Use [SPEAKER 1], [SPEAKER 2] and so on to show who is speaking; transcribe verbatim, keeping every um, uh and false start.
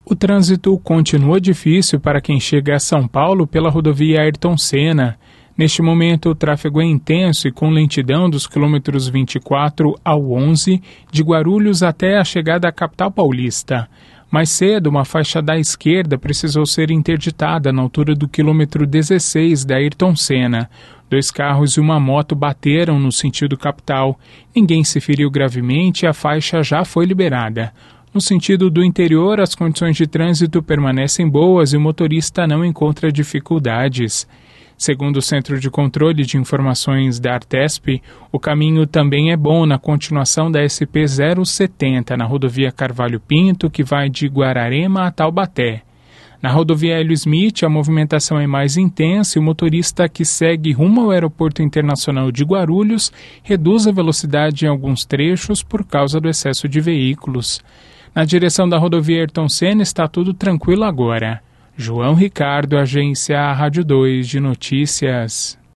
[SPEAKER 1] O trânsito continua difícil para quem chega a São Paulo pela rodovia Ayrton Senna. Neste momento, o tráfego é intenso e com lentidão dos quilômetros vinte e quatro ao onze, de Guarulhos até a chegada à capital paulista. Mais cedo, uma faixa da esquerda precisou ser interditada na altura do quilômetro dezesseis da Ayrton Senna. Dois carros e uma moto bateram no sentido capital. Ninguém se feriu gravemente e a faixa já foi liberada. No sentido do interior, as condições de trânsito permanecem boas e o motorista não encontra dificuldades. Segundo o Centro de Controle de Informações da Artesp, o caminho também é bom na continuação da S P zero setenta, na rodovia Carvalho Pinto, que vai de Guararema a Taubaté. Na rodovia Hélio Smith, a movimentação é mais intensa e o motorista que segue rumo ao Aeroporto Internacional de Guarulhos reduz a velocidade em alguns trechos por causa do excesso de veículos. Na direção da rodovia Ayrton Senna está tudo tranquilo agora. João Ricardo, Agência Rádio dois de Notícias.